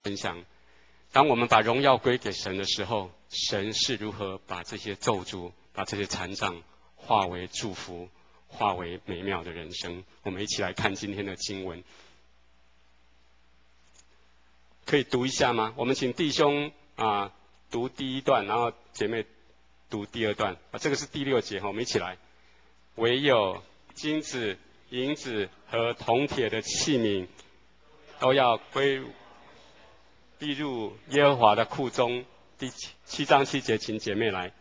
分享，当我们把荣耀归给神的时候，神是如何把这些咒诅、把这些残障化为祝福，化为美妙的人生。我们一起来看今天的经文，可以读一下吗？我们请弟兄读第一段，然后姐妹读第二段。这个是第6节，我们一起来。唯有金子、银子和铜铁的器皿，都要归递入耶和华的库中。第7章7节，请姐妹来。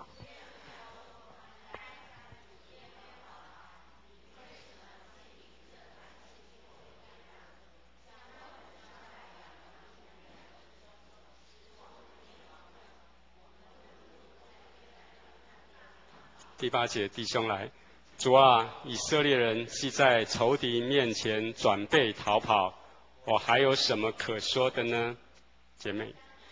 第8节，弟兄来。主啊，以色列人既在仇敌面前转背逃跑，我还有什么可说的呢？姐妹。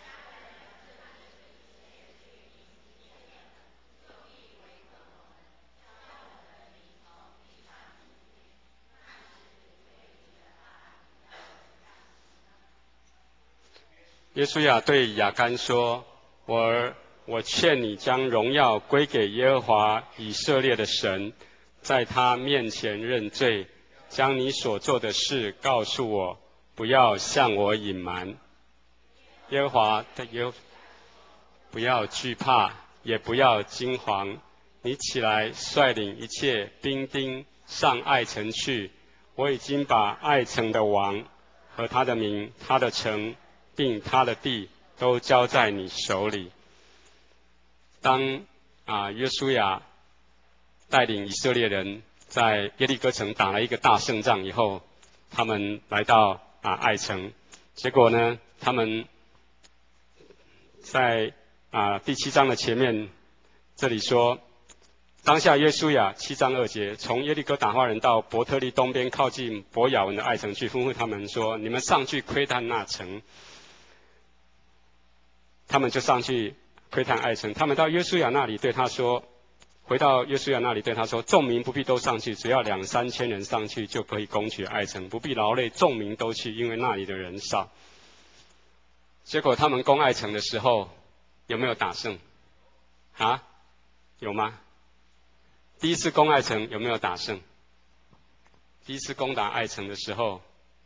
耶稣亚对亚干说：我儿，我劝你将荣耀归给耶和华以色列的神，在他面前认罪，将你所做的事告诉我，不要向我隐瞒。耶和华的不要惧怕，也不要惊惶。你起来率领一切兵丁上爱城去，我已经把爱城的王和他的民、他的城并他的地都交在你手里。当约书亚带领以色列人在耶利哥城打了一个大胜仗以后，他们来到爱城，结果呢，他们在第7章的前面这里说，当下约书亚7章2节，从耶利哥打发人到伯特利东边靠近伯亚文的爱城去，吩咐他们说：你们上去窥探那城。他们就上去窥探爱城。他们到约书亚那里对他说，回到约书亚那里对他说：众民不必都上去，只要2、3千人上去就可以攻取爱城，不必劳累众民都去，因为那里的人少。结果他们攻爱城的时候，有没有打胜？有吗？第一次攻爱城有没有打胜？第一次攻打爱城的时候，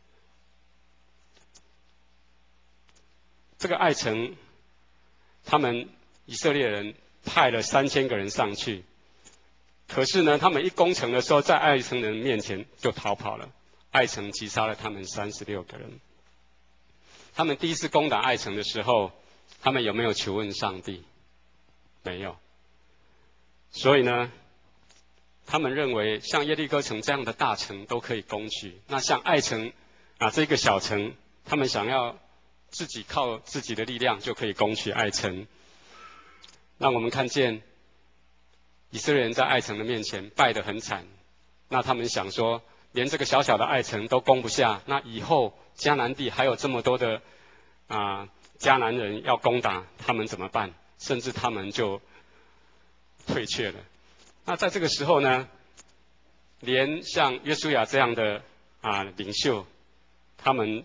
这个爱城，他们以色列人派了3000个人上去，可是呢，他们一攻城的时候，在爱城人面前就逃跑了。爱城击杀了他们36个人。他们第一次攻打爱城的时候，他们有没有求问上帝？没有。所以呢，他们认为像耶利哥城这样的大城都可以攻取，那像爱城这个小城，他们想要自己靠自己的力量就可以攻取爱城。让我们看见以色列人在爱城的面前败得很惨，那他们想说，连这个小小的爱城都攻不下，那以后迦南地还有这么多的迦南人要攻打，他们怎么办？甚至他们就退却了。那在这个时候呢，连像约书亚这样的领袖，他们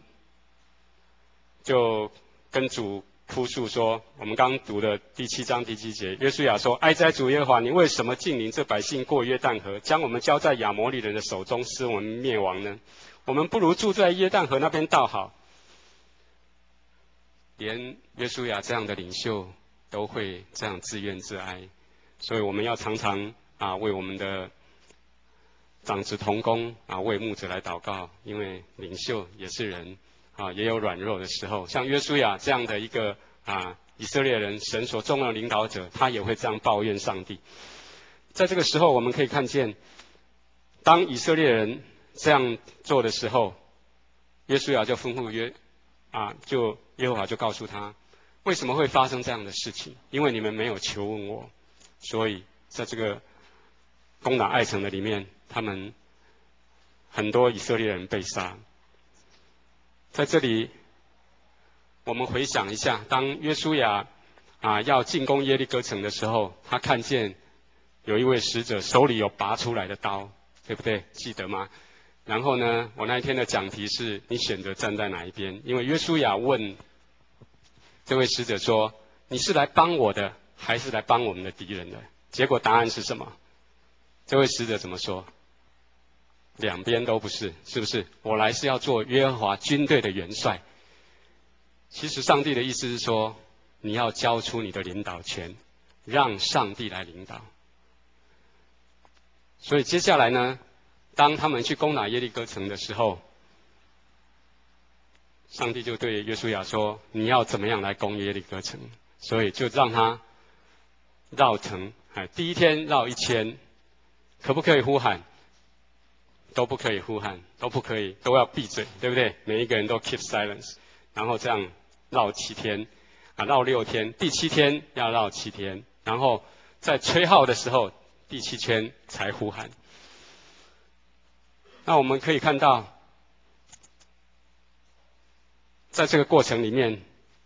就跟主哭诉说，我们刚读的第7章第7节，约书亚说：哀哉主耶和华，你为什么竟领这百姓过约旦河，将我们交在亚摩利人的手中，使我们灭亡呢？我们不如住在约旦河那边倒好。连约书亚这样的领袖都会这样自怨自哀，所以我们要常常为我们的长子同工为牧者来祷告，因为领袖也是人也有软弱的时候。像约书亚这样的一个以色列人，神所重用的领导者，他也会这样抱怨上帝。在这个时候，我们可以看见，当以色列人这样做的时候，约书亚就吩咐耶和华就告诉他，为什么会发生这样的事情？因为你们没有求问我，所以在这个攻打爱城的里面，他们很多以色列人被杀。在这里，我们回想一下，当约书亚要进攻耶利哥城的时候，他看见有一位使者手里有拔出来的刀，对不对？记得吗？ 然后呢，我那一天的讲题是你选择站在哪一边？因为约书亚问这位使者说：“你是来帮我的，还是来帮我们的敌人的？”结果答案是什么？这位使者怎么说？两边都不是，是不是？我来是要做耶和华军队的元帅。其实上帝的意思是说，你要交出你的领导权，让上帝来领导。所以接下来呢，当他们去攻打耶利哥城的时候，上帝就对约书亚说：“你要怎么样来攻耶利哥城？”所以就让他绕城，第一天绕1000，可不可以呼喊？都不可以呼喊，都不可以，都要闭嘴，对不对？每一个人都 keep silence， 然后这样绕7天，绕6天，第7天要绕7天，然后在吹号的时候，第7圈才呼喊。那我们可以看到，在这个过程里面，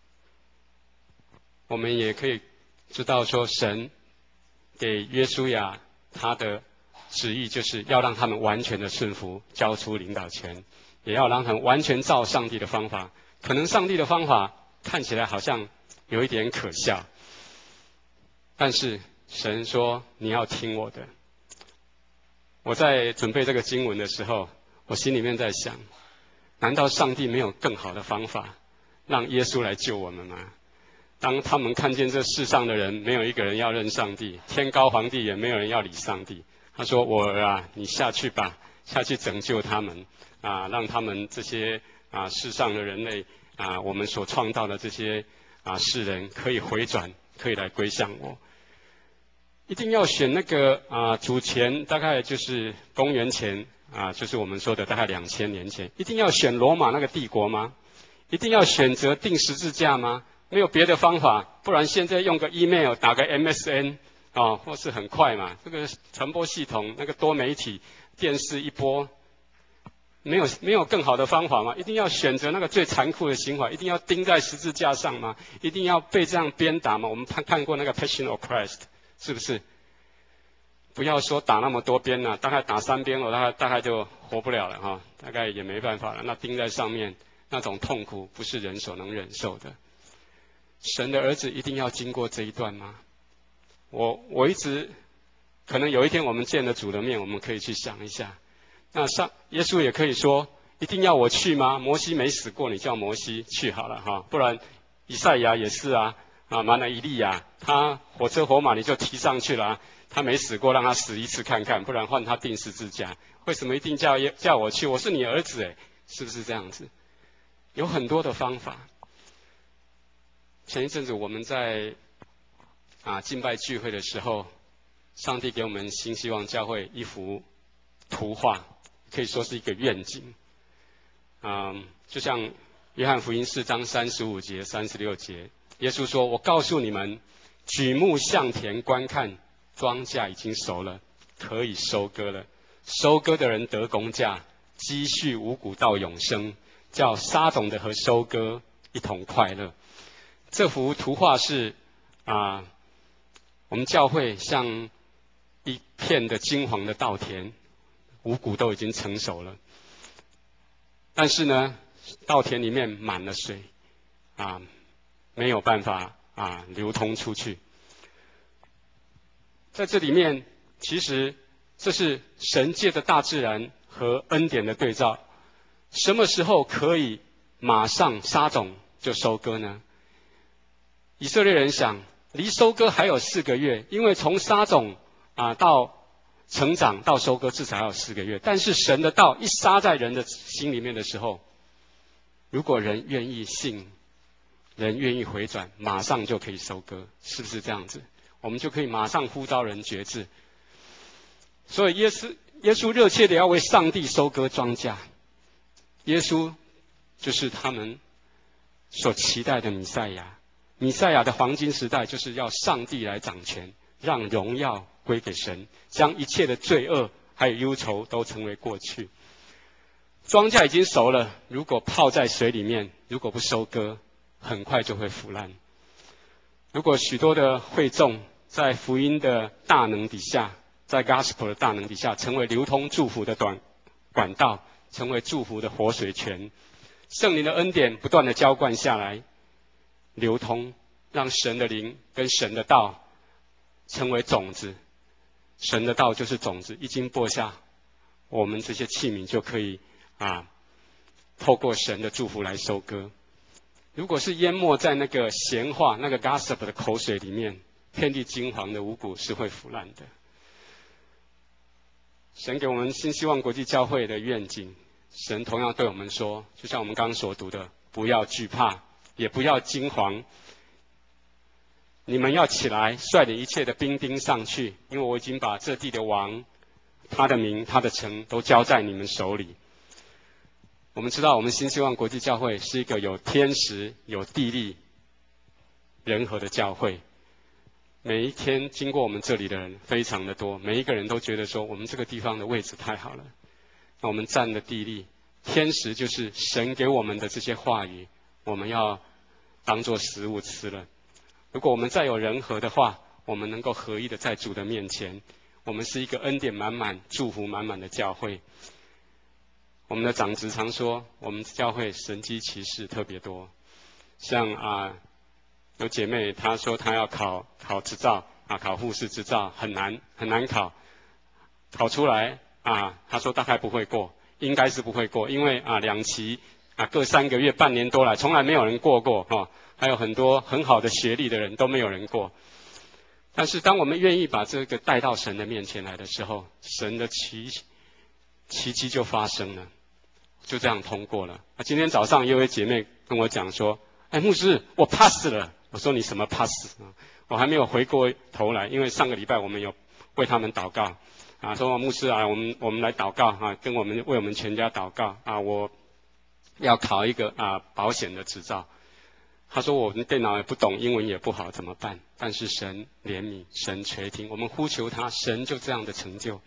我们也可以知道说，神给约书亚他的旨意就是要让他们完全的顺服，交出领导权，也要让他们完全照上帝的方法。可能上帝的方法看起来好像有一点可笑，但是神说你要听我的。我在准备这个经文的时候，我心里面在想，难道上帝没有更好的方法让耶稣来救我们吗？当他们看见这世上的人没有一个人要认上帝，天高皇帝远，没有人要理上帝，他说：“我儿啊，你下去吧，下去拯救他们让他们这些世上的人类我们所创造的这些世人可以回转，可以来归向我。”一定要选那个主前大概就是公元前就是我们说的大概2000年前，一定要选罗马那个帝国吗？一定要选择钉十字架吗？没有别的方法，不然现在用个 email 打个 MSN 或是很快嘛，这个传播系统那个多媒体电视一播，没有更好的方法吗？一定要选择那个最残酷的刑罚，一定要钉在十字架上吗？一定要被这样鞭打吗？我们看过那个 Passion of Christ， 是不是？不要说打那么多鞭了，大概打3鞭我大概就活不了了大概也没办法了。那钉在上面那种痛苦不是人所能忍受的。神的儿子一定要经过这一段吗？我一直可能有一天我们见了主的面，我们可以去想一下。那耶稣也可以说，一定要我去吗？摩西没死过，你叫摩西去好了不然以赛亚也是马乃以利亚他火车火马你就提上去了他没死过，让他死一次看看，不然换他钉十字架。为什么一定叫我去？我是你儿子是不是这样子？有很多的方法。前一阵子我们在敬拜聚会的时候，上帝给我们新希望教会一幅图画，可以说是一个愿景。就像约翰福音4章35节、36节，耶稣说：“我告诉你们，举目向田观看，庄稼已经熟了，可以收割了。收割的人得工价，积蓄五谷到永生，叫撒种的和收割一同快乐。”这幅图画是我们教会像一片的金黄的稻田，五谷都已经成熟了，但是呢，稻田里面满了水没有办法流通出去。在这里面，其实这是神界的大自然和恩典的对照。什么时候可以马上撒种就收割呢？以色列人想，离收割还有4个月，因为从撒种到成长到收割至少还有4个月。但是神的道一撒在人的心里面的时候，如果人愿意信，人愿意回转，马上就可以收割，是不是这样子？我们就可以马上呼召人决志。所以耶稣热切的要为上帝收割庄稼，耶稣就是他们所期待的弥赛亚。弥赛亚的黄金时代就是要上帝来掌权，让荣耀归给神，将一切的罪恶还有忧愁都成为过去。庄稼已经熟了，如果泡在水里面，如果不收割，很快就会腐烂。如果许多的会众在福音的大能底下，在 Gospel 的大能底下，成为流通祝福的管道， 成为祝福的活水泉。圣灵的恩典不断的浇灌下来，流通，让神的灵跟神的道成为种子。神的道就是种子，一经播下，我们这些器皿就可以透过神的祝福来收割。如果是淹没在那个闲话、那个 gossip 的口水里面，遍地金黄的五谷是会腐烂的。神给我们新希望国际教会的愿景，神同样对我们说，就像我们刚刚所读的，不要惧怕，也不要惊惶。你们要起来，率领一切的兵丁上去，因为我已经把这地的王、他的名、他的城都交在你们手里。我们知道，我们新希望国际教会是一个有天时、有地利、人和的教会。每一天经过我们这里的人非常的多，每一个人都觉得说，我们这个地方的位置太好了。那我们占的地利，天时就是神给我们的这些话语，我们要当作食物吃了。如果我们再有人和的话，我们能够合一的在主的面前，我们是一个恩典满满、祝福满满的教会。我们的长职常说，我们教会神迹奇事特别多。像有姐妹她说她要考执照考护士执照很难考，考出来她说大概不会过，应该是不会过，因为2期各3个月、半年多来，从来没有人过还有很多很好的学历的人都没有人过。但是当我们愿意把这个带到神的面前来的时候，神的奇迹就发生了，就这样通过了。今天早上有一位姐妹跟我讲说，牧师，我 pass 了。我说你什么 pass 我还没有回过头来，因为上个礼拜我们有为他们祷告说牧师我们来祷告为我们全家祷告我要考一个保险的执照。他说我们电脑也不懂，英文也不好，怎么办？但是神怜悯，神垂听，我们呼求他，神就这样的成就。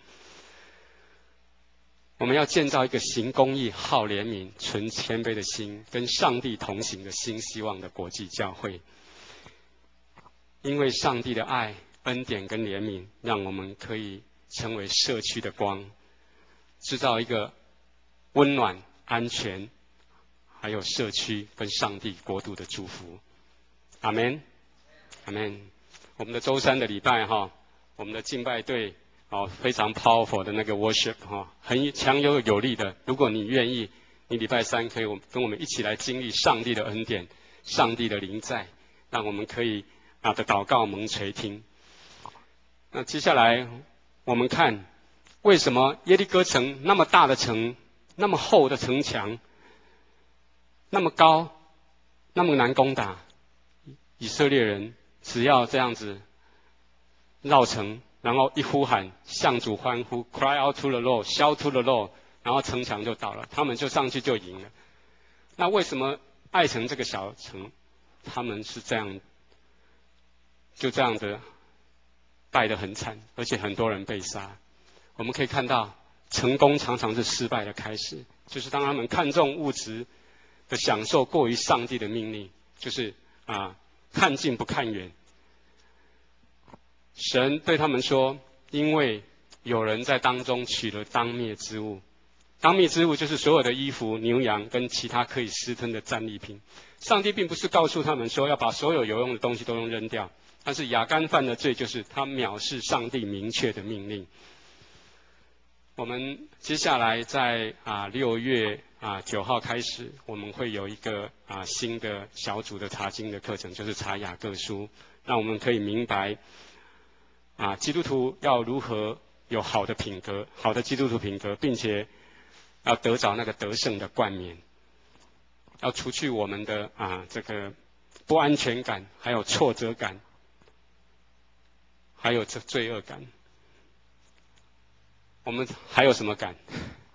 我们要建造一个行公义、好怜悯、存谦卑的心，跟上帝同行的新希望的国际教会。因为上帝的爱、恩典跟怜悯，让我们可以成为社区的光，制造一个温暖、安全，还有社区跟上帝国度的祝福。阿们，阿们。我们的周三的礼拜我们的敬拜队非常 powerful 的那个 worship 很强有力的。如果你愿意，你礼拜三可以跟我们一起来经历上帝的恩典、上帝的临在，让我们可以的祷告蒙垂听。那接下来我们看，为什么耶利哥城那么大的城，那么厚的城墙，那么高，那么难攻打？以色列人只要这样子绕城，然后一呼喊，向主欢呼 ，cry out to the Lord， shout to the Lord， 然后城墙就倒了，他们就上去就赢了。那为什么爱城这个小城，他们是这样？就这样的败得很惨，而且很多人被杀。我们可以看到，成功常常是失败的开始，就是当他们看重物质的享受过于上帝的命令，就是看近不看远。神对他们说，因为有人在当中取了当灭之物，当灭之物就是所有的衣服、牛羊跟其他可以私吞的战利品。上帝并不是告诉他们说要把所有有用的东西都扔掉，但是亚干犯的罪就是他藐视上帝明确的命令。我们接下来在6月9号开始，我们会有一个新的小组的查经的课程，就是查雅各书，让我们可以明白基督徒要如何有好的品格，好的基督徒品格，并且要得着那个得胜的冠冕，要除去我们的这个不安全感，还有挫折感，还有这罪恶感。我们还有什么感？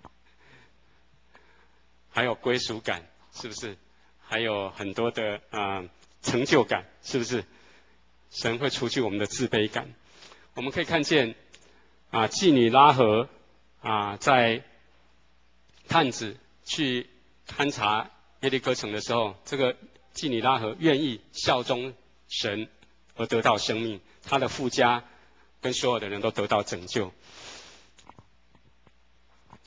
还有归属感，是不是？还有很多的成就感，是不是？神会除去我们的自卑感。我们可以看见妓女拉合在探子去勘察耶利哥城的时候，这个妓女拉合愿意效忠神而得到生命，她的父家跟所有的人都得到拯救。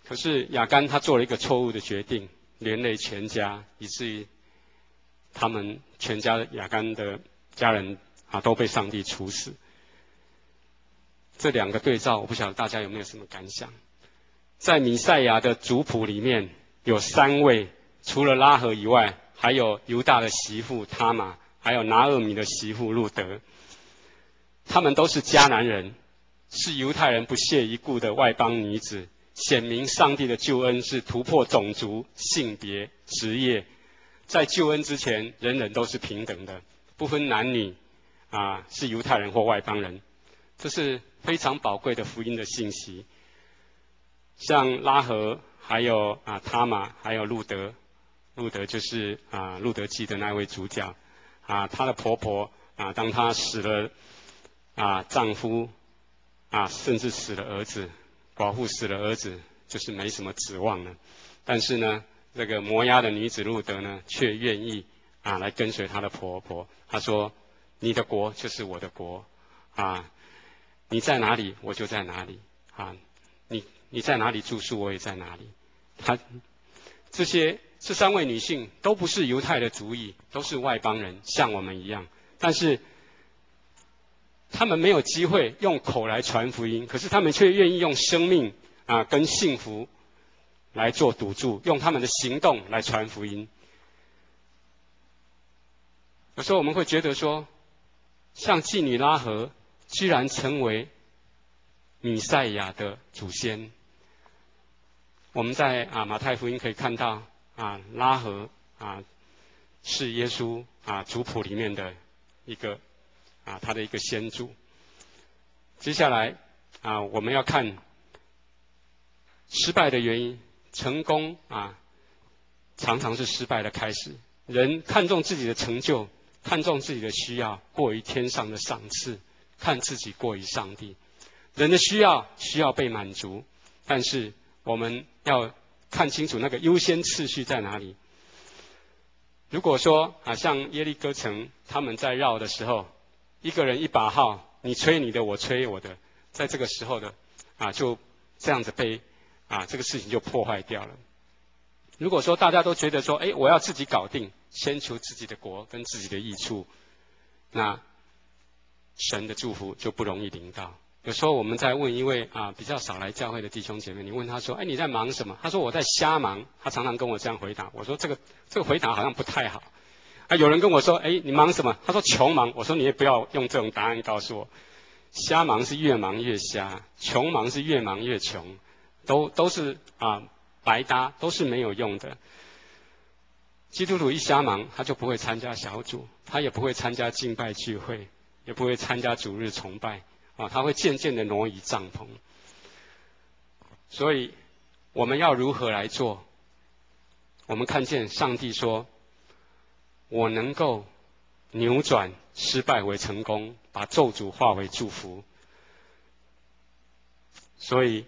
可是亚干他做了一个错误的决定，连累全家，以至于他们全家亚干的家人都被上帝处死。这两个对照，我不晓得大家有没有什么感想？在弥赛亚的族谱里面有3位，除了拉合以外，还有犹大的媳妇他玛，还有拿俄米的媳妇路德。他们都是迦南人，是犹太人不屑一顾的外邦女子，显明上帝的救恩是突破种族、性别、职业。在救恩之前，人人都是平等的，不分男女，是犹太人或外邦人。这是非常宝贵的福音的信息。像拉合，还有他玛，还有路德，路德就是路德记的那位主角。她的婆婆当她死了丈夫甚至死了儿子，寡妇死了儿子，就是没什么指望了。但是呢，这个摩押的女子路德呢，却愿意来跟随她的婆婆。她说：“你的国就是我的国你在哪里，我就在哪里你在哪里住宿，我也在哪里。”这3位女性都不是犹太的族裔，都是外邦人，像我们一样。但是他们没有机会用口来传福音，可是他们却愿意用生命跟幸福来做赌注，用他们的行动来传福音。有时候我们会觉得说，像妓女拉合居然成为弥赛亚的祖先。我们在马太福音可以看到拉合是耶稣族谱里面的一个他的一个先祖。接下来我们要看失败的原因。成功常常是失败的开始。人看重自己的成就，看重自己的需要，过于天上的赏赐，看自己过于上帝。人的需要被满足，但是我们要看清楚那个优先次序在哪里。如果说像耶利哥城他们在绕的时候，一个人1把号，你吹你的，我吹我的，在这个时候的就这样子被这个事情就破坏掉了。如果说大家都觉得说，我要自己搞定，先求自己的国跟自己的益处，那神的祝福就不容易临到。有时候我们在问一位比较少来教会的弟兄姐妹，你问他说，你在忙什么？他说我在瞎忙。他常常跟我这样回答。我说这个回答好像不太好。有人跟我说，你忙什么？他说穷忙。我说你也不要用这种答案告诉我。瞎忙是越忙越瞎，穷忙是越忙越穷，都是白搭，都是没有用的。基督徒一瞎忙，他就不会参加小组，他也不会参加敬拜聚会，也不会参加主日崇拜他会渐渐的挪移帐篷。所以我们要如何来做？我们看见上帝说，我能够扭转失败为成功，把咒诅化为祝福。所以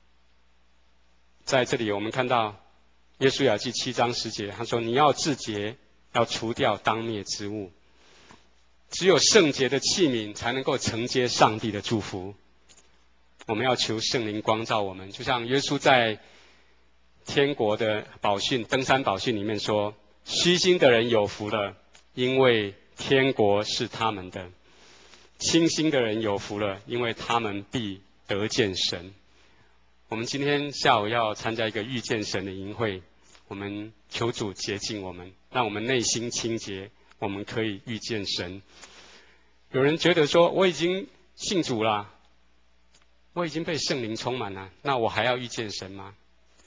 在这里我们看到约书亚记7章10节，他说，你要自洁，要除掉当灭之物。只有圣洁的器皿才能够承接上帝的祝福。我们要求圣灵光照我们，就像耶稣在天国的宝训登山宝训里面说，虚心的人有福了，因为天国是他们的；清心的人有福了，因为他们必得见神。我们今天下午要参加一个遇见神的营会，我们求主洁净我们，让我们内心清洁，我们可以遇见神。有人觉得说，我已经信主了，我已经被圣灵充满了，那我还要遇见神吗？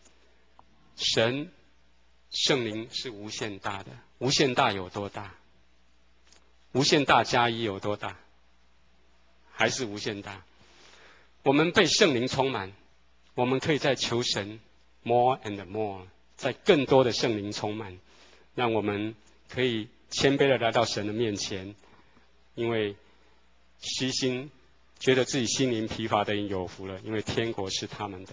圣灵是无限大的，无限大有多大？无限大加1有多大？还是无限大。我们被圣灵充满，我们可以再求神 more and more， 在更多的圣灵充满，让我们可以谦卑的来到神的面前。因为虚心觉得自己心灵疲乏的人有福了，因为天国是他们的。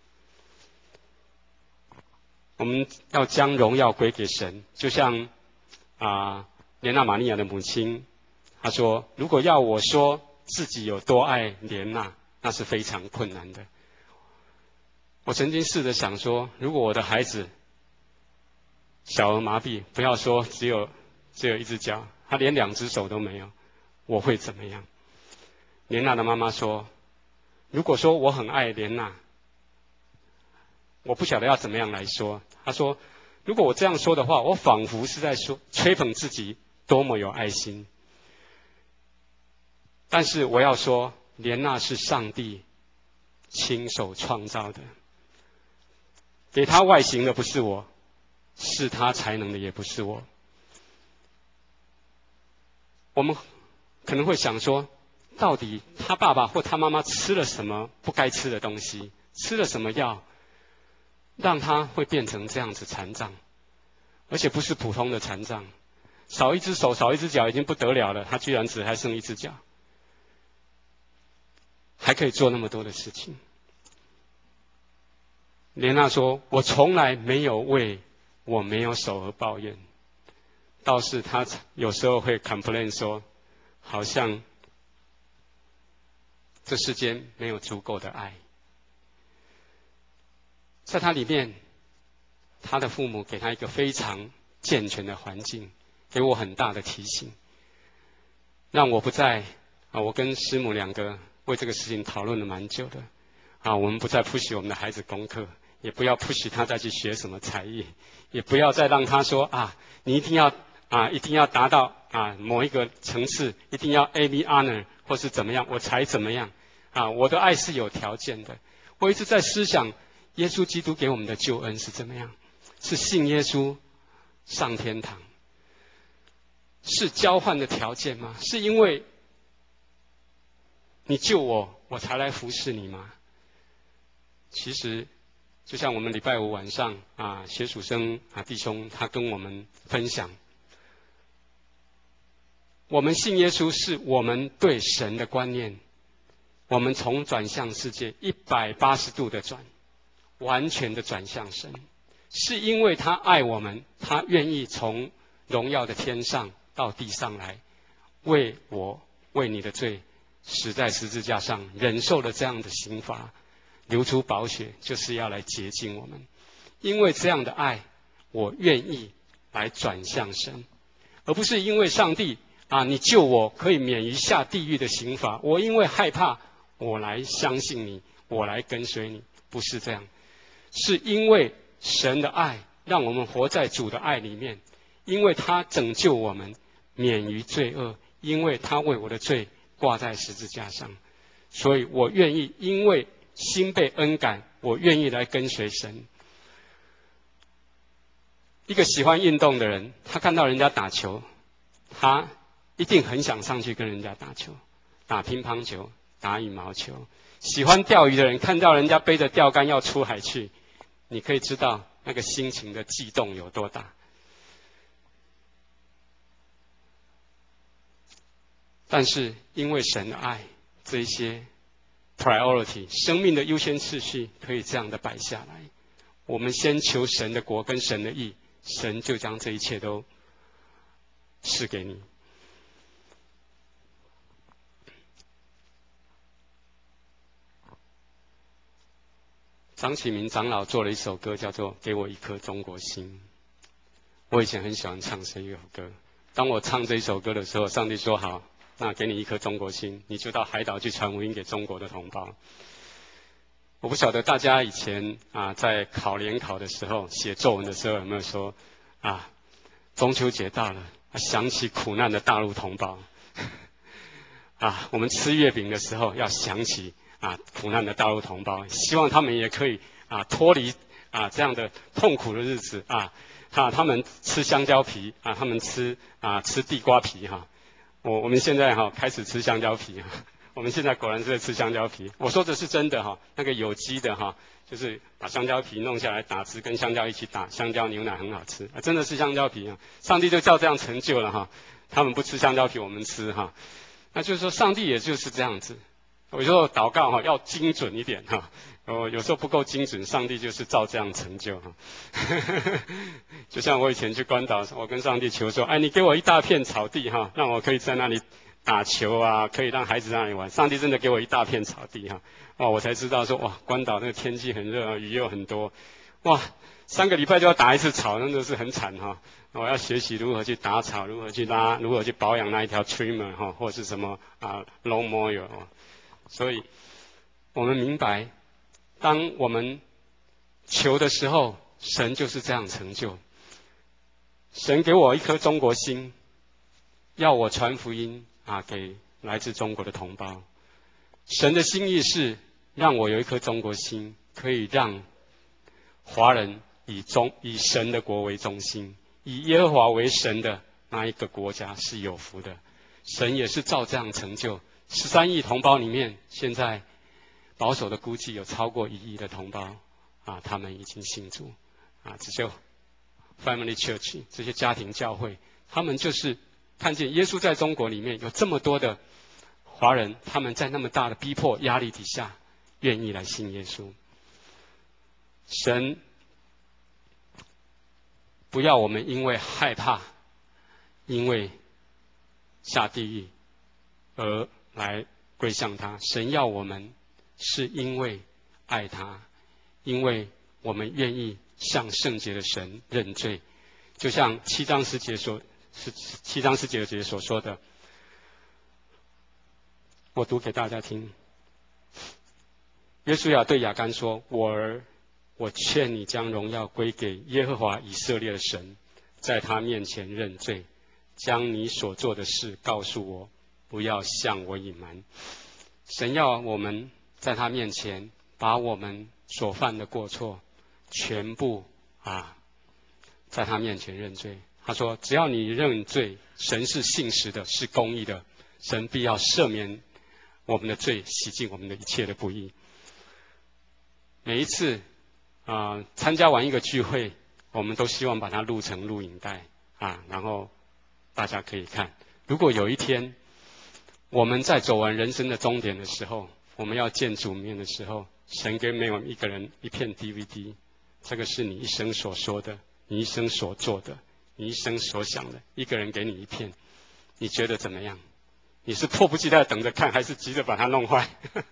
我们要将荣耀归给神，就像莲娜玛利亚的母亲，她说，如果要我说自己有多爱莲娜，那是非常困难的。 我曾经试着想说，如果我的孩子小儿麻痹，不要说只有一只脚，他连2只手都没有，我会怎么样？莲娜的妈妈说，如果说我很爱莲娜，我不晓得要怎么样来说。她说，如果我这样说的话，我仿佛是在说吹捧自己多么有爱心。但是我要说，莲娜是上帝亲手创造的，给她外形的不是我，是她才能的也不是我。我们可能会想说，到底他爸爸或他妈妈吃了什么不该吃的东西，吃了什么药，让他会变成这样子残障，而且不是普通的残障，少一只手少一只脚已经不得了了，他居然只还剩一只脚，还可以做那么多的事情。莲娜说，我从来没有为我没有手而抱怨，倒是他有时候会 complain 说，好像这世间没有足够的爱。在他里面，他的父母给他一个非常健全的环境，给我很大的提醒，让我不再我跟师母2个为这个事情讨论了蛮久的我们不再 push 我们的孩子功课，也不要 push 他再去学什么才艺，也不要再让他说你一定要达到某一个层次，一定要 A.B. honor 或是怎么样我才怎么样我的爱是有条件的。我一直在思想，耶稣基督给我们的救恩是怎么样？是信耶稣上天堂，是交换的条件吗？是因为你救我，我才来服侍你吗？其实，就像我们礼拜5晚上学属生弟兄他跟我们分享，我们信耶稣是我们对神的观念，我们从转向世界180度的转，完全的转向神，是因为他爱我们，他愿意从荣耀的天上到地上来，为我为你的罪死在十字架上，忍受了这样的刑罚，流出宝血，就是要来洁净我们。因为这样的爱，我愿意来转向神，而不是因为上帝你救我可以免于下地狱的刑罚，我因为害怕我来相信你，我来跟随你，不是这样，是因为神的爱让我们活在主的爱里面，因为他拯救我们免于罪恶，因为他为我的罪挂在十字架上，所以我愿意因为心被恩感，我愿意来跟随神。一个喜欢运动的人，他看到人家打球，他一定很想上去跟人家打球，打乒乓球，打羽毛球。喜欢钓鱼的人看到人家背着钓竿要出海去，你可以知道那个心情的悸动有多大。但是因为神的爱，这一些 priority 生命的优先次序可以这样的摆下来，我们先求神的国跟神的义，神就将这一切都赐给你。张启明长老做了一首歌叫做《给我一颗中国心》，我以前很喜欢唱这一首歌。当我唱这一首歌的时候，上帝说好，那给你一颗中国心，你就到海岛去传福音给中国的同胞。我不晓得大家以前在考联考的时候写作文的时候有没有说中秋节到了，想起苦难的大陆同胞我们吃月饼的时候要想起苦难的大陆同胞，希望他们也可以脱离这样的痛苦的日子他们吃香蕉皮他们吃地瓜皮我们现在开始吃香蕉皮我们现在果然是在吃香蕉皮。我说的是真的那个有机的就是把香蕉皮弄下来打汁，跟香蕉一起打，香蕉牛奶很好吃真的是香蕉皮上帝就照这样成就了他们不吃香蕉皮，我们吃那就是说上帝也就是这样子。有时候祷告要精准一点有时候不够精准，上帝就是照这样成就就像我以前去关岛，我跟上帝求说，你给我一大片草地让我可以在那里打球啊，可以让孩子在那里玩。上帝真的给我一大片草地哈，哇，我才知道说哇，关岛那个天气很热，雨又很多，哇，3个礼拜就要打一次草，真的是很惨哈。我要学习如何去打草，如何去拉，如何去保养那一条 trimmer 哈，或是什么lawn mower。所以，我们明白，当我们求的时候，神就是这样成就。神给我一颗中国心，要我传福音给来自中国的同胞。神的心意是让我有一颗中国心，可以让华人以神的国为中心，以耶和华为神的那一个国家是有福的。神也是照这样成就。13亿同胞里面，现在保守的估计有超过1亿的同胞他们已经信主这就 Family Church 这些家庭教会，他们就是看见耶稣在中国里面有这么多的华人，他们在那么大的逼迫压力底下，愿意来信耶稣。神不要我们因为害怕，因为下地狱而来归向他。神要我们是因为爱他，因为我们愿意向圣洁的神认罪。就像7章10节所说的，我读给大家听。约书亚对亚干说：我儿，我劝你将荣耀归给耶和华以色列的神，在他面前认罪，将你所做的事告诉我，不要向我隐瞒。神要我们在他面前把我们所犯的过错全部在他面前认罪。他说只要你认罪，神是信实的，是公义的，神必要赦免我们的罪，洗净我们的一切的不义。每一次参加完一个聚会，我们都希望把它录成录影带然后大家可以看。如果有一天我们在走完人生的终点的时候，我们要见主面的时候，神给每一个人一片 DVD， 这个是你一生所说的，你一生所做的，你一生所想的，一个人给你一片，你觉得怎么样？你是迫不及待等着看，还是急着把它弄坏？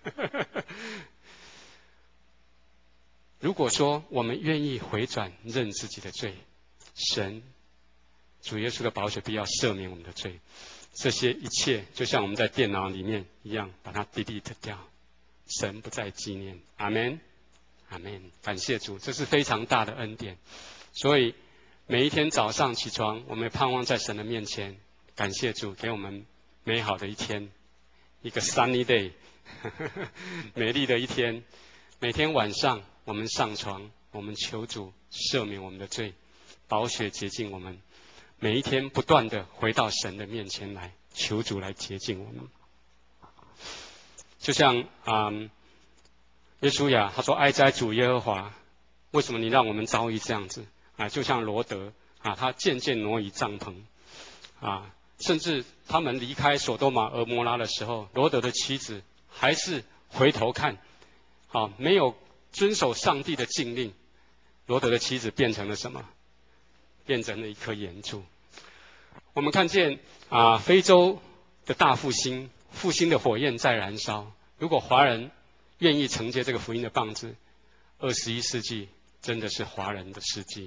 如果说我们愿意回转认自己的罪，神主耶稣的宝血必要赦免我们的罪，这些一切就像我们在电脑里面一样，把它 delete 掉，神不再纪念。阿们，阿们，感谢主，这是非常大的恩典。所以每一天早上起床，我们盼望在神的面前，感谢主给我们美好的一天，一个 sunny day 美丽的一天。每天晚上我们上床，我们求主赦免我们的罪，宝血洁净我们。每一天不断的回到神的面前来，求主来洁净我们。就像约书亚他说：哀哉主耶和华，为什么你让我们遭遇这样子就像罗德他渐渐挪移帐篷甚至他们离开所多玛俄摩拉的时候，罗德的妻子还是回头看没有遵守上帝的禁令，罗德的妻子变成了什么？变成了一棵岩柱。我们看见非洲的大复兴，复兴的火焰在燃烧。如果华人愿意承接这个福音的棒子，21世纪真的是华人的世纪。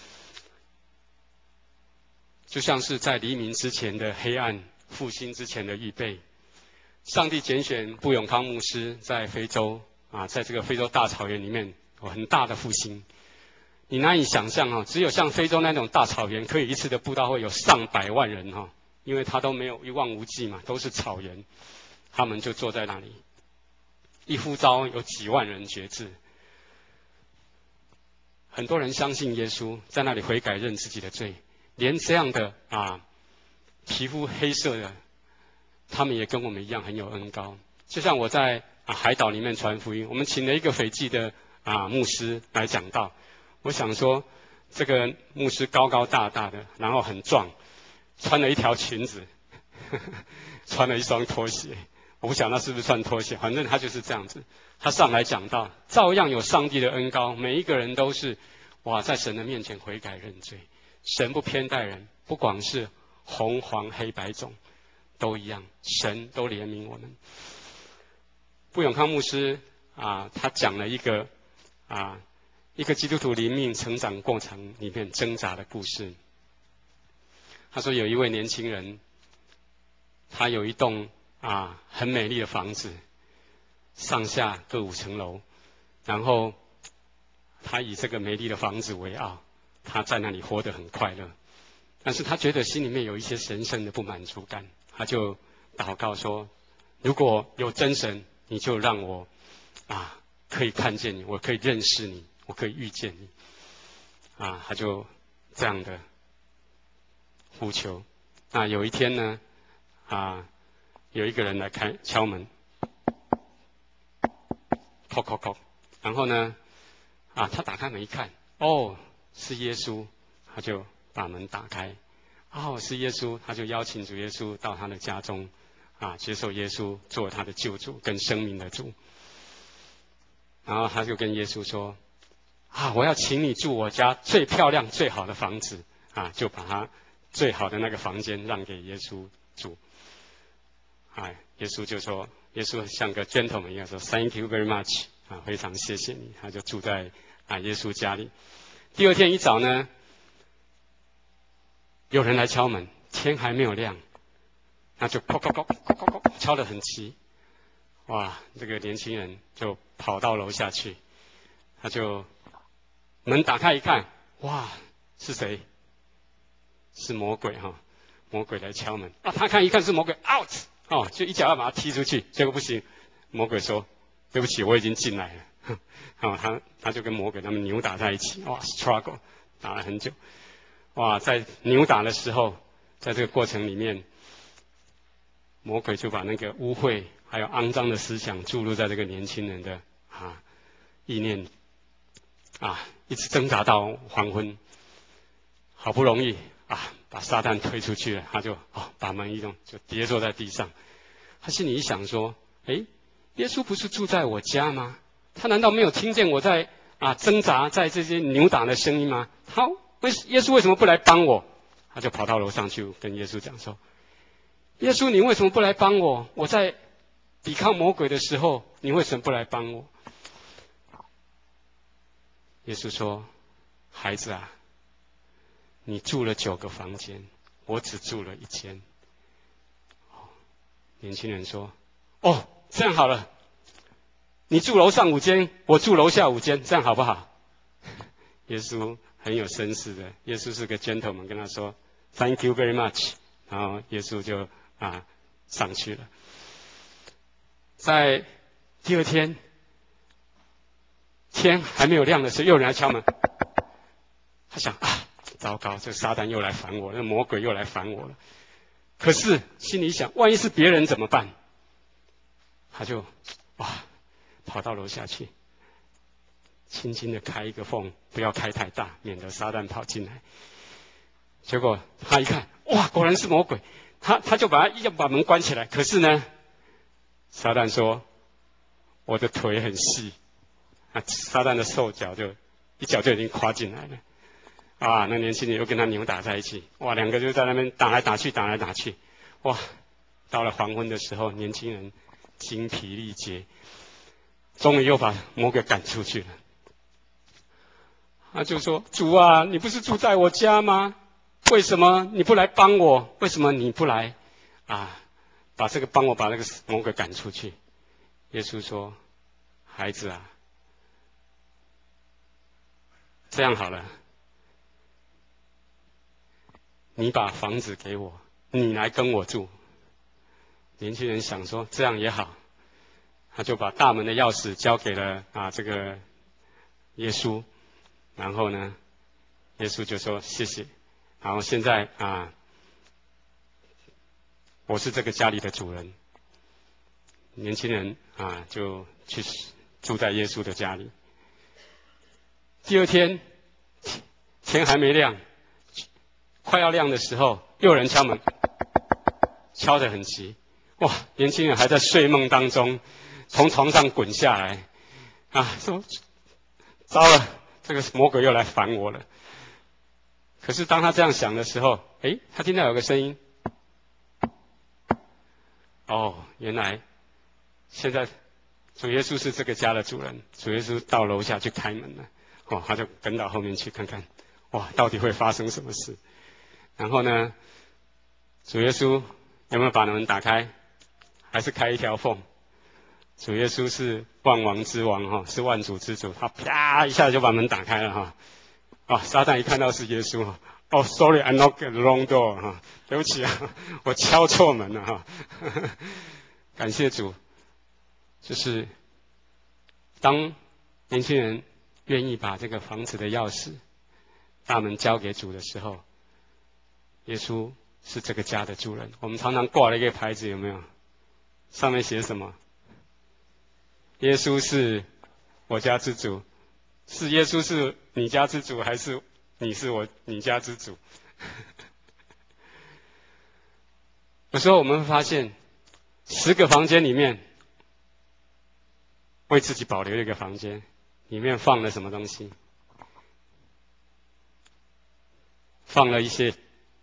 就像是在黎明之前的黑暗，复兴之前的预备。上帝拣选布永康牧师在非洲在这个非洲大草原里面有很大的复兴。你难以想象只有像非洲那种大草原，可以一次的布道会有上百万人因为他都没有一望无际嘛，都是草原，他们就坐在那里，一呼召有几万人决志。很多人相信耶稣，在那里悔改认自己的罪，连这样的皮肤黑色的，他们也跟我们一样很有恩膏。就像我在海岛里面传福音，我们请了一个斐济的牧师来讲道。我想说，这个牧师高高大大的，然后很壮，穿了一条裙子，穿了一双拖鞋。我不晓得他是不是穿拖鞋，反正他就是这样子。他上来讲道，照样有上帝的恩膏，每一个人都是在神的面前悔改认罪。神不偏待人，不管是红黄黑白种， 都一样，神都怜悯我们。布永康牧师他讲了一个基督徒灵命成长过程里面挣扎的故事。他说有一位年轻人，他有一栋很美丽的房子，上下各5层楼，然后他以这个美丽的房子为傲，他在那里活得很快乐。但是他觉得心里面有一些神圣的不满足感，他就祷告说，如果有真神，你就让我可以看见你，我可以认识你，我可以遇见你。他就这样的呼求。那有一天呢，有一个人来敲门，叩叩叩，然后呢，他打开门一看，是耶稣，他就把门打开，是耶稣，他就邀请主耶稣到他的家中，接受耶稣做他的救主跟生命的主。然后他就跟耶稣说，我要请你住我家最漂亮最好的房子，就把他最好的那个房间让给耶稣住。耶稣就说，耶稣像个 gentleman 一样说 ，Thank you very much， 非常谢谢你。他就住在耶稣家里。第二天一早呢，有人来敲门，天还没有亮，那就叩叩叩叩叩叩，敲得很齐。哇，这个年轻人就跑到楼下去，他就门打开一看，哇，是谁？是魔鬼魔鬼来敲门他看一看是魔鬼 ，out 就一脚要把他踢出去，结果不行，魔鬼说对不起，我已经进来了。他就跟魔鬼他们扭打在一起，哇 ，struggle 打了很久。哇，在扭打的时候，在这个过程里面，魔鬼就把那个污秽还有肮脏的思想注入在这个年轻人的意念一直挣扎到黄昏，好不容易把撒旦推出去了，他就把门一弄就跌坐在地上。他心里一想说，耶稣不是住在我家吗？他难道没有听见我在挣扎在这些扭打的声音吗？耶稣为什么不来帮我？他就跑到楼上去跟耶稣讲说，耶稣你为什么不来帮我？我在抵抗魔鬼的时候，你为什么不来帮我？耶稣说，孩子你住了9个房间，我只住了1间。年轻人说，这样好了，你住楼上5间，我住楼下5间，这样好不好？耶稣很有绅士的，耶稣是个 gentleman， 跟他说 Thank you very much， 然后耶稣就上去了。在第二天天还没有亮的时候，又有人来敲门。他想糟糕，这撒旦又来烦我了，那魔鬼又来烦我了。可是心里想，万一是别人怎么办？他就跑到楼下去，轻轻的开一个缝，不要开太大，免得撒旦跑进来。结果他一看，果然是魔鬼，他就要把门关起来。可是呢，撒旦说，我的腿很细，撒旦的兽脚就一脚就已经跨进来了。那年轻人又跟他扭打在一起，两个就在那边打来打去，打来打去。到了黄昏的时候，年轻人精疲力竭，终于又把魔鬼赶出去了。他就说，主你不是住在我家吗？为什么你不来帮我？为什么你不来帮我把那个魔鬼赶出去？耶稣说，孩子这样好了，你把房子给我，你来跟我住。年轻人想说这样也好，他就把大门的钥匙交给了这个耶稣，然后呢，耶稣就说谢谢，然后现在我是这个家里的主人。年轻人就去住在耶稣的家里。第二天天还没亮，快要亮的时候，又有人敲门，敲得很急。年轻人还在睡梦当中，从床上滚下来，说糟了，这个魔鬼又来烦我了。可是当他这样想的时候，他听到有个声音， 哦，原来现在主耶稣是这个家的主人，主耶稣到楼下去开门了，哦，他就跟到后面去看看，哇，到底会发生什么事？然后呢，主耶稣有没有把门打开？还是开一条缝？主耶稣是万王之王哈，是万主之主，他啪一下就把门打开了哈。啊，撒旦一看到是耶稣哈，哦，sorry，I knocked the wrong door 哈，对不起啊，我敲错门了哈。感谢主，就是当年轻人愿意把这个房子的钥匙、大门交给主的时候，耶稣是这个家的主人。我们常常挂了一个牌子，有没有？上面写什么？耶稣是我家之主。是耶稣是你家之主，还是你是你家之主？有时候我们会发现，10个房间里面，为自己保留一个房间，里面放了什么东西？放了一些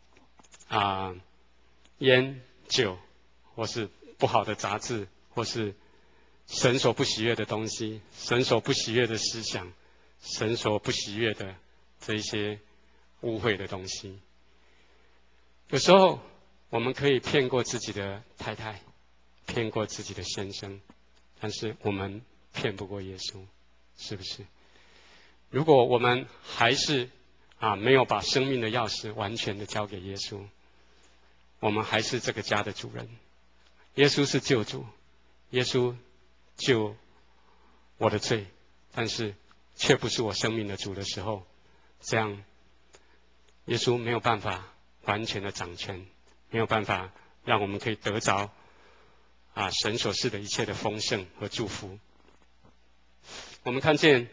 烟酒，或是不好的杂质，或是神所不喜悦的东西，神所不喜悦的思想，神所不喜悦的这一些污秽的东西。有时候我们可以骗过自己的太太，骗过自己的先生，但是我们骗不过耶稣，是不是？如果我们还是没有把生命的钥匙完全的交给耶稣，我们还是这个家的主人。耶稣是救主，耶稣救我的罪，但是却不是我生命的主的时候，这样耶稣没有办法完全的掌权，没有办法让我们可以得着神所赐的一切的丰盛和祝福。我们看见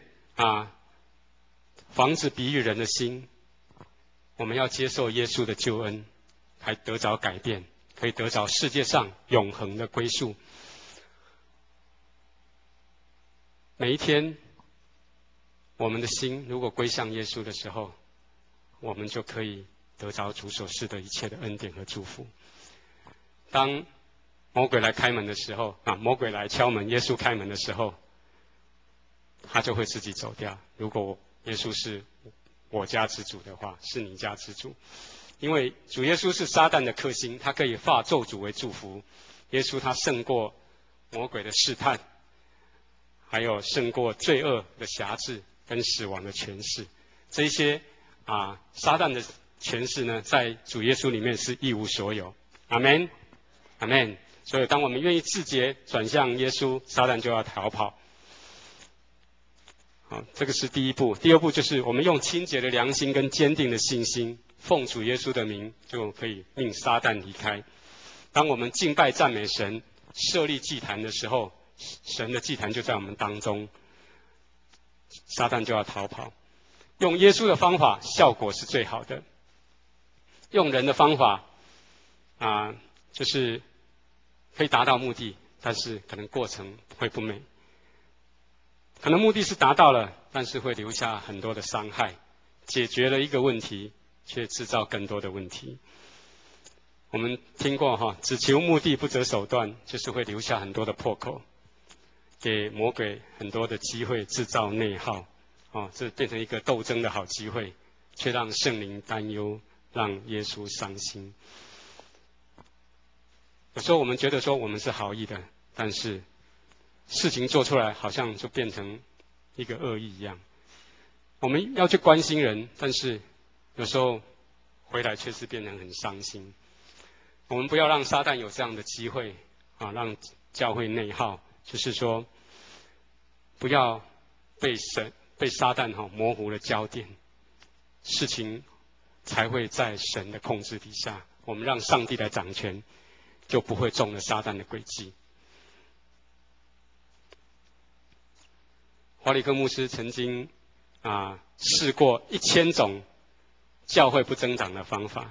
房子比喻人的心，我们要接受耶稣的救恩，还得着改变，可以得着世界上永恒的归宿。每一天，我们的心如果归向耶稣的时候，我们就可以得着主所赐的一切的恩典和祝福。当魔鬼来开门的时候魔鬼来敲门，耶稣开门的时候，他就会自己走掉。如果耶稣是我家之主的话，是你家之主。因为主耶稣是撒旦的克星，他可以化咒诅为祝福。耶稣他胜过魔鬼的试探，还有胜过罪恶的辖制跟死亡的权势。这一些撒旦的权势呢，在主耶稣里面是一无所有。阿们，阿们。所以当我们愿意自洁转向耶稣，撒旦就要逃跑。好，这个是第一步。第二步就是我们用清洁的良心跟坚定的信心，奉主耶稣的名，就可以命撒旦离开。当我们敬拜赞美神，设立祭坛的时候，神的祭坛就在我们当中，撒旦就要逃跑。用耶稣的方法，效果是最好的。用人的方法就是可以达到目的，但是可能过程会不美。可能目的是达到了，但是会留下很多的伤害。解决了一个问题，却制造更多的问题。我们听过只求目的不择手段，就是会留下很多的破口，给魔鬼很多的机会制造内耗。这变成一个斗争的好机会，却让圣灵担忧，让耶稣伤心。有时候我们觉得说我们是好意的，但是事情做出来好像就变成一个恶意一样。我们要去关心人，但是有时候回来却是变成很伤心。我们不要让撒旦有这样的机会让教会内耗，就是说不要被撒旦模糊了焦点，事情才会在神的控制底下。我们让上帝来掌权，就不会中了撒旦的诡计。华理克牧师曾经试过1000种教会不增长的方法。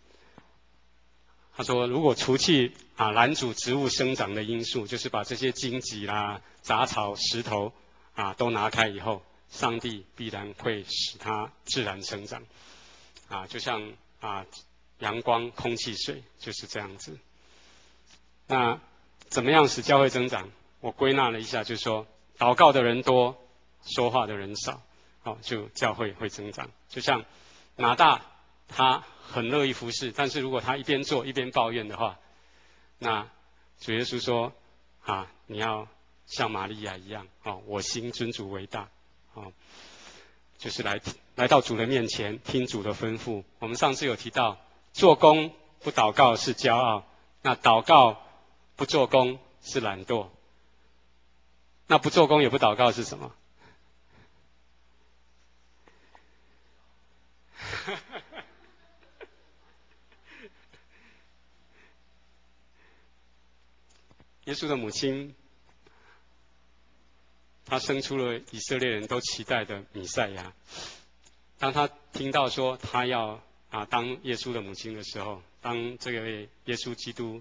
他说，如果除去拦阻植物生长的因素，就是把这些荆棘啦、杂草、石头都拿开以后，上帝必然会使它自然生长。就像阳光、空气、水就是这样子。 那怎么样使教会增长？我归纳了一下，就是说，祷告的人多，说话的人少，就教会会增长。就像马大，他很乐意服侍，但是如果他一边做一边抱怨的话，那主耶稣说你要像玛利亚一样，我心尊主为大，就是来到主的面前，听主的吩咐。我们上次有提到，做工不祷告是骄傲，那祷告不做工是懒惰，那不做工也不祷告是什么？耶稣的母亲，她生出了以色列人都期待的弥赛亚。当她听到说她要当耶稣的母亲的时候，当这位耶稣基督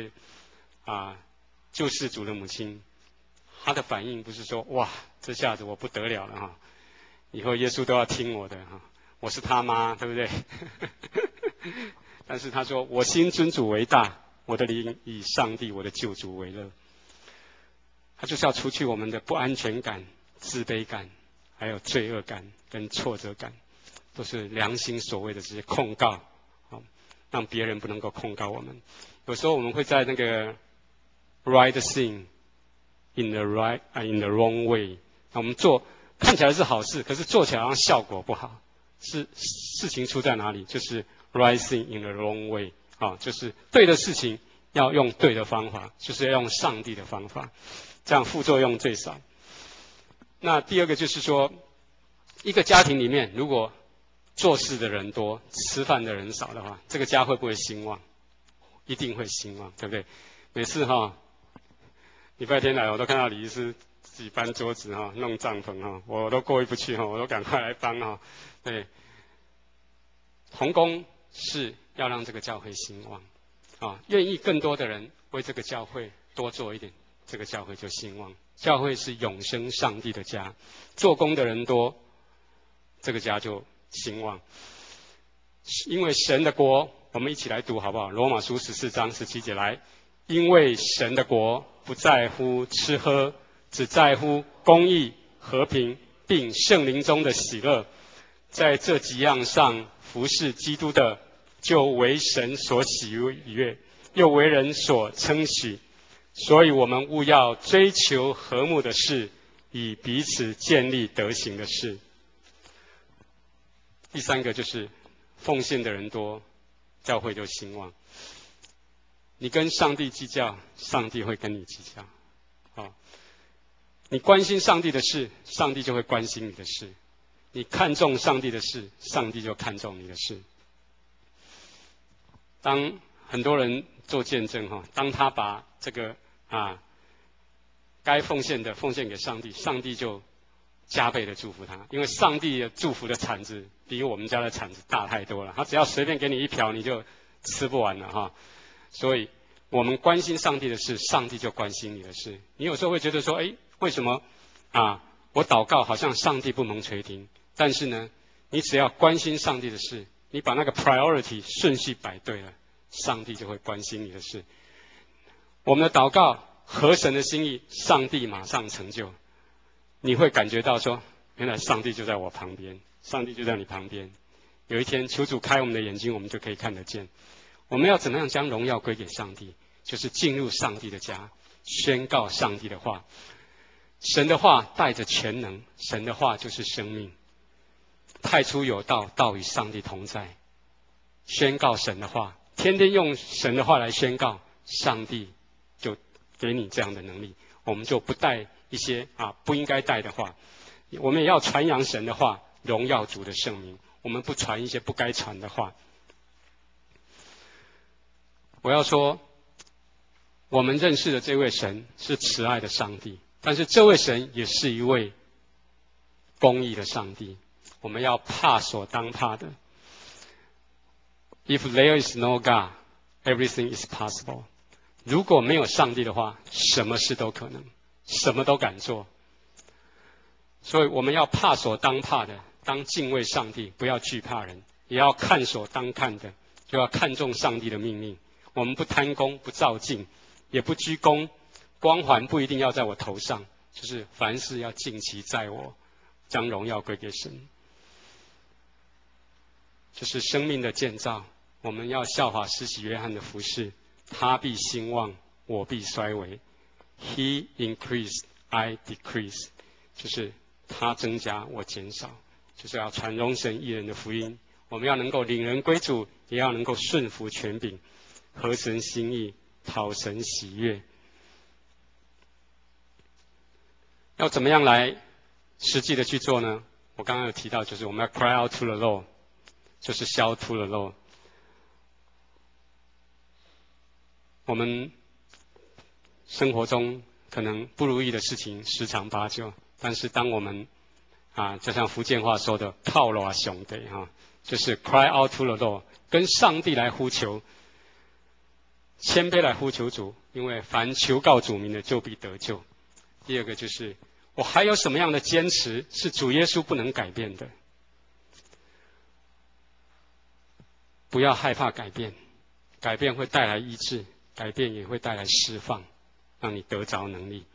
救世主的母亲，她的反应不是说哇，这下子我不得了了以后耶稣都要听我的我是他妈，对不对？但是她说，我心尊主为大，我的灵以上帝我的救主为乐。他就是要除去我们的不安全感、自卑感，还有罪恶感跟挫折感，都是良心所谓的这些控告，让别人不能够控告我们。有时候我们会在那个 right thing in the wrong way， 我们做看起来是好事，可是做起来好像效果不好。事情出在哪里？就是 right thing in the wrong way， 就是对的事情要用对的方法，就是要用上帝的方法。这样副作用最少。那第二个就是说，一个家庭里面如果做事的人多，吃饭的人少的话，这个家会不会兴旺？一定会兴旺，对不对？每次礼拜天来，我都看到李医师自己搬桌子弄帐篷我都过意不去我都赶快来帮对，同工是要让这个教会兴旺愿意更多的人为这个教会多做一点，这个教会就兴旺。教会是永生上帝的家，做工的人多，这个家就兴旺。因为神的国，我们一起来读好不好？罗马书14章17节来，因为神的国不在乎吃喝，只在乎公义、和平，并圣灵中的喜乐。在这几样上服侍基督的，就为神所喜悦，又为人所称许。所以我们务要追求和睦的事，以彼此建立德行的事。第三个就是奉献的人多，教会就兴旺。你跟上帝计较，上帝会跟你计较。你关心上帝的事，上帝就会关心你的事。你看重上帝的事，上帝就看重你的事。当很多人做见证当他把这个该奉献的奉献给上帝，上帝就加倍的祝福他，因为上帝的祝福的产值比我们家的产值大太多了，他只要随便给你一瓢你就吃不完了所以我们关心上帝的事，上帝就关心你的事。你有时候会觉得说，为什么我祷告好像上帝不蒙垂听？但是呢，你只要关心上帝的事，你把那个 priority 顺序摆对了，上帝就会关心你的事。我们的祷告合神的心意，上帝马上成就。你会感觉到说，原来上帝就在我旁边，上帝就在你旁边。有一天求主开我们的眼睛，我们就可以看得见。我们要怎么样将荣耀归给上帝？就是进入上帝的家，宣告上帝的话。神的话带着全能，神的话就是生命。太初有道，道与上帝同在。宣告神的话，天天用神的话来宣告，上帝就给你这样的能力。我们就不带一些不应该带的话，我们也要传扬神的话，荣耀主的圣名。我们不传一些不该传的话。我要说，我们认识的这位神是慈爱的上帝，但是这位神也是一位公义的上帝。我们要怕所当怕的。If there is no God, everything is possible. 如果没有上帝的话，什么事都可能，什么都敢做。所以我们要怕所当怕的，当敬畏上帝，不要惧怕人，也要看所当看的，就要看重上帝的命令。我们不贪功，不躁进， 也不居功，光环不一定要在我头上，就是凡事要尽其在我，将荣耀归给神。就是生命的建造，我们要效法施洗约翰的服事，他必兴旺，我必衰微。He increased, I decrease， 就是他增加，我减少，就是要传荣神益人的福音。我们要能够领人归主，也要能够顺服权柄，合神心意，讨神喜悦。要怎么样来实际的去做呢？我刚刚有提到，就是我们要 cry out to the Lord， 就是 shout to the Lord。我们生活中可能不如意的事情十常八九，但是当我们就像福建话说的“靠罗兄弟”就是 cry out to the Lord， 跟上帝来呼求，谦卑来呼求主，因为凡求告主名的就必得救。第二个就是我还有什么样的坚持是主耶稣不能改变的？不要害怕改变，改变会带来医治，改变也会带来释放，让你得着能力。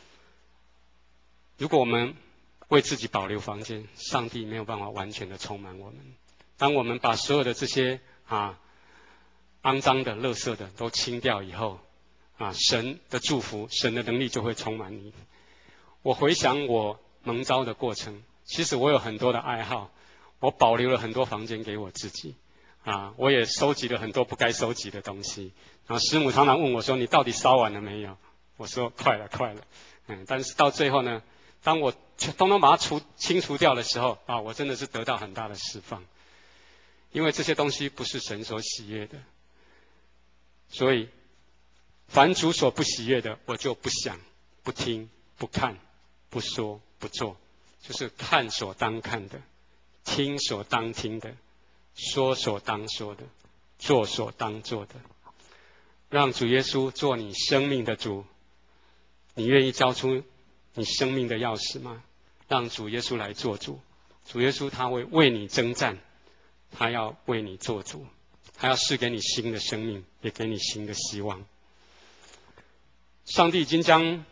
如果我们为自己保留房间，上帝没有办法完全的充满我们。当我们把所有的这些肮脏的、垃圾的都清掉以后，神的祝福、神的能力就会充满你。我回想我蒙召的过程，其实我有很多的爱好，我保留了很多房间给我自己，我也收集了很多不该收集的东西。然后师母常常问我说：“你到底烧完了没有？”我说：“快了，快了。”但是到最后呢，当我通通把它清除掉的时候，我真的是得到很大的释放，因为这些东西不是神所喜悦的。所以，凡主所不喜悦的，我就不想、不听、不看、不说、不做，就是看所当看的，听所当听的，说所当说的，做所当做的。让主耶稣做你生命的主，你愿意交出你生命的钥匙吗？让主耶稣来做主。主耶稣他会为你征战，他要为你做主，他要赐给你新的生命，也给你新的希望。上帝已经将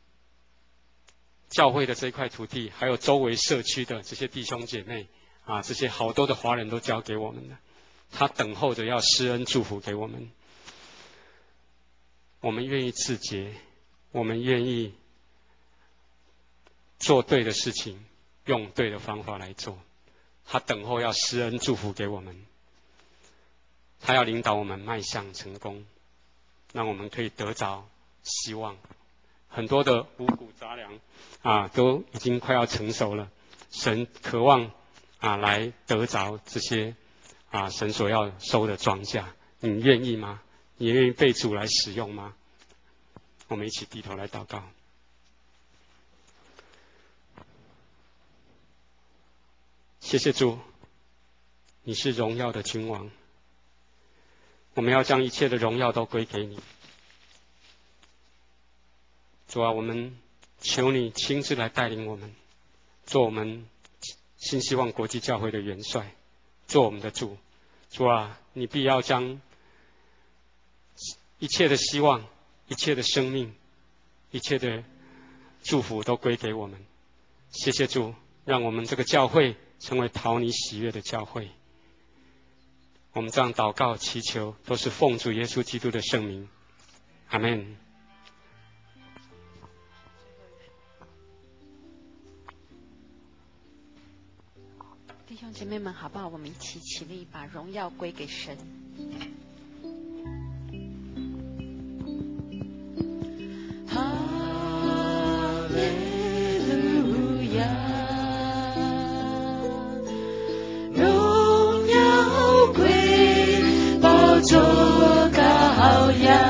教会的这块土地，还有周围社区的这些弟兄姐妹这些好多的华人都交给我们了，他等候着要施恩祝福给我们。我们愿意自洁，我们愿意做对的事情，用对的方法来做。他等候要施恩祝福给我们，他要领导我们迈向成功，让我们可以得着希望。很多的五谷杂粮都已经快要成熟了，神渴望来得着这些神所要收的庄稼。你愿意吗？你愿意被主来使用吗？我们一起低头来祷告。谢谢主，你是荣耀的君王，我们要将一切的荣耀都归给你。主啊，我们求你亲自来带领我们，做我们新希望国际教会的元帅，做我们的主。主啊，你必要将一切的希望、一切的生命、一切的祝福都归给我们。谢谢主，让我们这个教会成为讨你喜悦的教会。我们这样祷告祈求，都是奉主耶稣基督的圣名，阿们。 弟兄姐妹们，好不好？我们一起起立，把荣耀归给神。哈利路亚，荣耀归宝座羔羊。